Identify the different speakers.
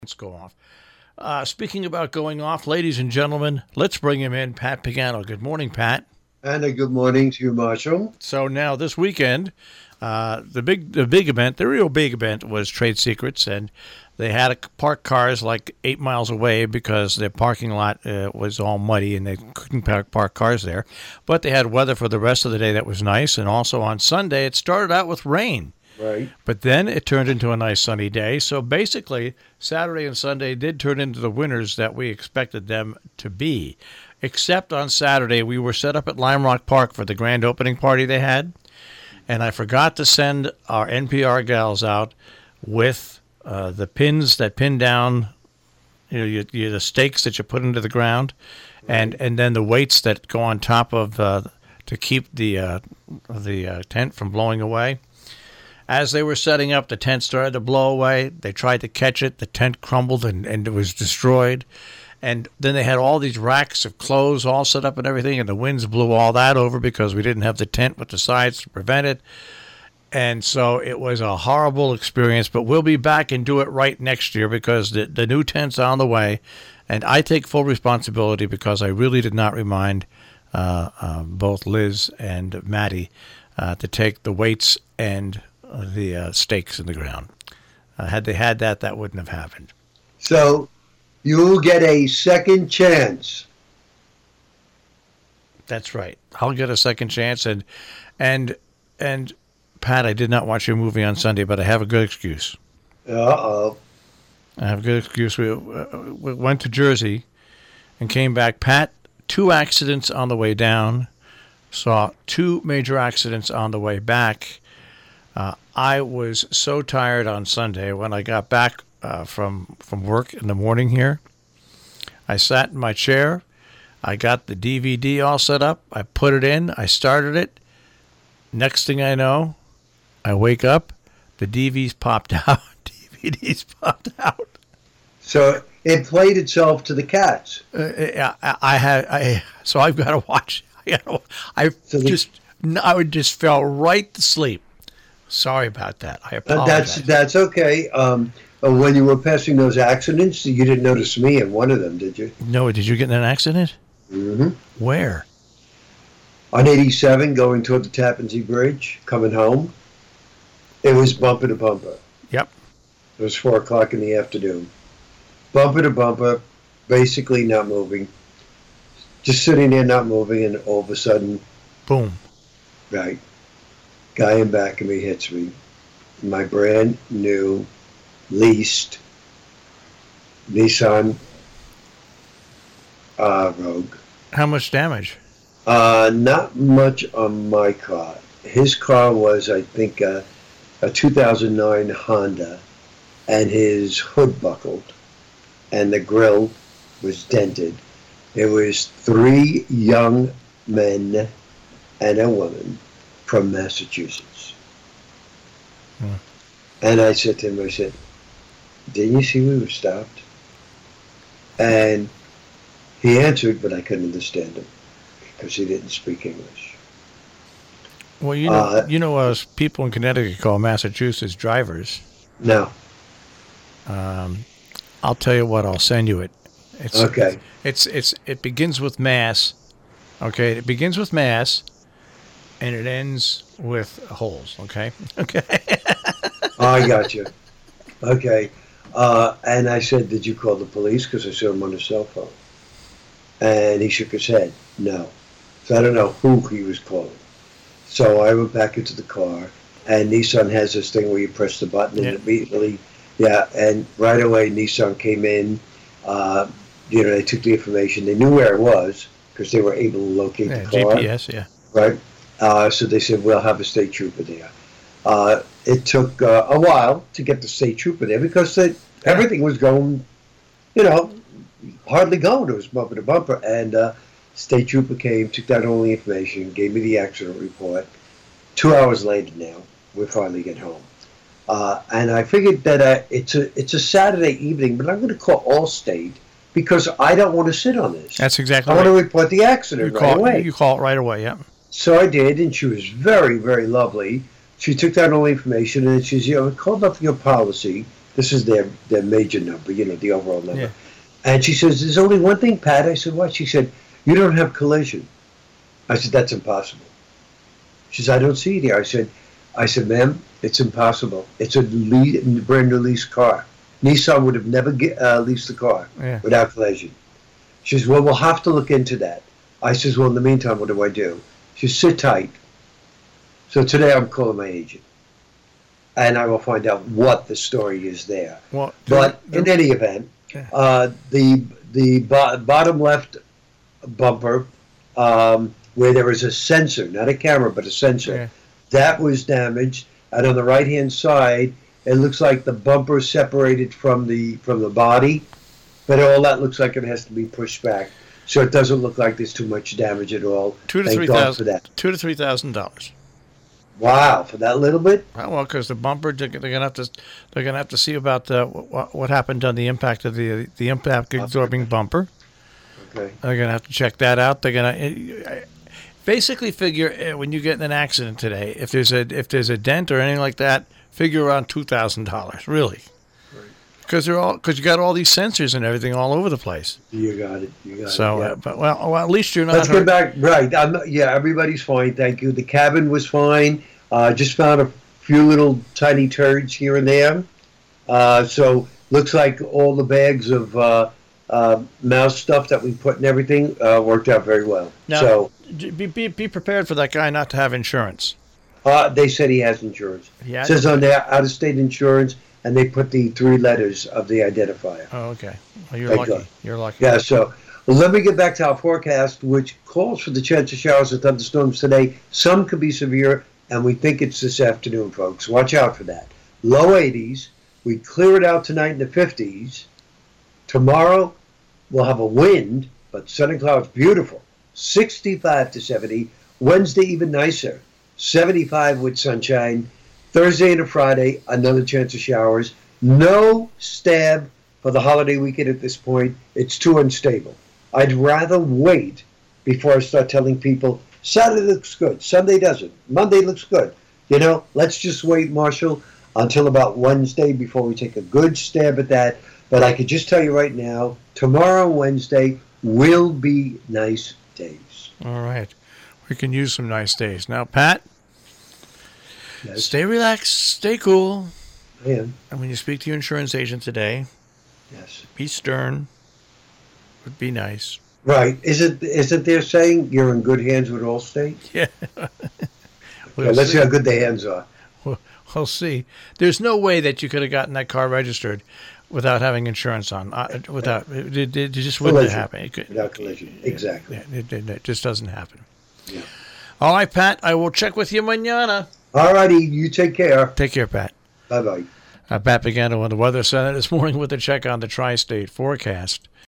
Speaker 1: Let's go off. Speaking about going off, ladies and gentlemen, let's bring him in, Pat Pagano. Good morning, Pat.
Speaker 2: And a good morning to you, Marshall.
Speaker 1: So now this weekend, the big event, the real big event was Trade Secrets, and they had to park cars like 8 miles away because their parking lot was all muddy and they couldn't park cars there. But they had weather for the rest of the day that was nice, and also on Sunday it started out with rain.
Speaker 2: Right.
Speaker 1: But then it turned into a nice sunny day. So basically, Saturday and Sunday did turn into the winners that we expected them to be. Except on Saturday, we were set up at Lime Rock Park for the grand opening party they had. And I forgot to send our NPR gals out with the pins that pin down, the stakes that you put into the ground, right. and then the weights that go on top of to keep the tent from blowing away. As they were setting up, the tent started to blow away. They tried to catch it. The tent crumbled and it was destroyed. And then they had all these racks of clothes all set up and everything, and the winds blew all that over because we didn't have the tent with the sides to prevent it. And so it was a horrible experience, but we'll be back and do it right next year because the new tent's on the way. And I take full responsibility because I really did not remind both Liz and Maddie to take the weights and the stakes in the ground. Had they had that, that wouldn't have happened.
Speaker 2: So you'll get a second chance.
Speaker 1: That's right. I'll get a second chance. And Pat, I did not watch your movie on Sunday, but I have a good excuse.
Speaker 2: Uh-oh.
Speaker 1: I have a good excuse. We went to Jersey and came back. Pat, 2 accidents on the way down. Saw 2 major accidents on the way back. I was so tired on Sunday when I got back from work in the morning here. I sat in my chair. I got the DVD all set up. I put it in. I started it. Next thing I know, I wake up. The DVDs popped out.
Speaker 2: So it played itself to the cats.
Speaker 1: So I've got to watch. I would just fell right to sleep. Sorry about that. I apologize.
Speaker 2: That's okay. When you were passing those accidents, you didn't notice me in one of them, did you?
Speaker 1: No, did you get in an accident?
Speaker 2: Mm-hmm.
Speaker 1: Where?
Speaker 2: On 87, going toward the Tappan Zee Bridge, coming home. It was bumper to bumper.
Speaker 1: Yep.
Speaker 2: It was 4 o'clock in the afternoon. Bumper to bumper, basically not moving. Just sitting there not moving, and all of a sudden...
Speaker 1: Boom.
Speaker 2: Right. Guy in back of me hits me. My brand new leased Nissan Rogue.
Speaker 1: How much damage?
Speaker 2: Not much on my car. His car was, I think, a 2009 Honda, and his hood buckled, and the grill was dented. It was 3 young men and a woman from Massachusetts. And I said to him, didn't you see we were stopped? And he answered, but I couldn't understand him because he didn't speak English.
Speaker 1: Well, us people in Connecticut call Massachusetts drivers.
Speaker 2: No.
Speaker 1: I'll tell you what, I'll send you it.
Speaker 2: Okay.
Speaker 1: It begins with Mass. Okay, it begins with Mass. And it ends with holes, okay? Okay.
Speaker 2: I got you. Okay. And I said, did you call the police? Because I saw him on his cell phone. And he shook his head. No. So I don't know who he was calling. So I went back into the car. And Nissan has this thing where you press the button and immediately, and right away Nissan came in. They took the information. They knew where it was because they were able to locate the car.
Speaker 1: GPS, yeah.
Speaker 2: Right? So they said, we'll have a state trooper there. It took a while to get the state trooper there because everything was going, hardly going. It was bumper to bumper. And state trooper came, took down all the information, gave me the accident report. 2 hours later now, we finally get home. And I figured that it's a Saturday evening, but I'm going to call Allstate because I don't want to sit on this.
Speaker 1: That's exactly
Speaker 2: right. I want to report the accident right away.
Speaker 1: You call it right away, yeah.
Speaker 2: So I did, and she was very, very lovely. She took down all the information, and she said, I called up your policy. This is their major number, the overall number.
Speaker 1: Yeah.
Speaker 2: And she says, "There's only one thing, Pat." I said, "What?" She said, "You don't have collision." I said, "That's impossible." She said, "I don't see it here." I said, "Ma'am, it's impossible. It's a brand new lease car. Nissan would have never leased the car without collision." She says, "Well, we'll have to look into that." I says, "Well, in the meantime, what do I do?" She says, "Sit tight." So today I'm calling my agent, and I will find out what the story is there.
Speaker 1: Well,
Speaker 2: but in any event, the bottom left bumper, where there is a sensor, not a camera, but a sensor, that was damaged. And on the right-hand side, it looks like the bumper separated from the body, but all that looks like it has to be pushed back. So it doesn't look like there's too much damage at all.
Speaker 1: $2,000 to $3,000.
Speaker 2: Wow, for that little bit?
Speaker 1: Well, because the bumper, they're gonna have to see about what happened on the impact of the impact absorbing bumper.
Speaker 2: Okay.
Speaker 1: They're gonna have to check that out. They're gonna basically figure when you get in an accident today, if there's a dent or anything like that, figure around $2,000, really. Because you got all these sensors and everything all over the place.
Speaker 2: You got it. You got it.
Speaker 1: So,
Speaker 2: yeah.
Speaker 1: but at least you're not.
Speaker 2: Let's get back. Right. Everybody's fine. Thank you. The cabin was fine. Just found a few little tiny turds here and there. So looks like all the bags of mouse stuff that we put in everything worked out very well.
Speaker 1: Now,
Speaker 2: so
Speaker 1: be prepared for that guy not to have insurance.
Speaker 2: They said he has insurance.
Speaker 1: Yeah.
Speaker 2: It says on there out-of-state insurance. And they put the 3 letters of the identifier.
Speaker 1: Oh, okay. Well, you're lucky.
Speaker 2: God.
Speaker 1: You're lucky.
Speaker 2: Yeah, so let me get back to our forecast, which calls for the chance of showers and thunderstorms today. Some could be severe, and we think it's this afternoon, folks. Watch out for that. Low 80s. We clear it out tonight in the 50s. Tomorrow, we'll have a wind, but sun and clouds, beautiful. 65 to 70. Wednesday, even nicer. 75 with sunshine. Thursday and a Friday, another chance of showers. No stab for the holiday weekend at this point. It's too unstable. I'd rather wait before I start telling people, Saturday looks good, Sunday doesn't, Monday looks good. Let's just wait, Marshall, until about Wednesday before we take a good stab at that. But I could just tell you right now, tomorrow and Wednesday will be nice days.
Speaker 1: All right. We can use some nice days. Now, Pat?
Speaker 2: Yes.
Speaker 1: Stay relaxed, stay cool.
Speaker 2: I am.
Speaker 1: And when you speak to your insurance agent today,
Speaker 2: yes,
Speaker 1: be stern. Would be nice.
Speaker 2: Right. Isn't there saying you're in good hands with Allstate?
Speaker 1: Yeah.
Speaker 2: Let's see how good the hands are.
Speaker 1: We'll see. There's no way that you could have gotten that car registered without having insurance on. It just wouldn't happen.
Speaker 2: Without collision. Exactly.
Speaker 1: It just doesn't happen.
Speaker 2: Yeah.
Speaker 1: All right, Pat. I will check with you mañana.
Speaker 2: All righty, you take care.
Speaker 1: Take care, Pat.
Speaker 2: Bye-bye.
Speaker 1: Pat Pagano on the Weather Center this morning with a check on the tri-state forecast.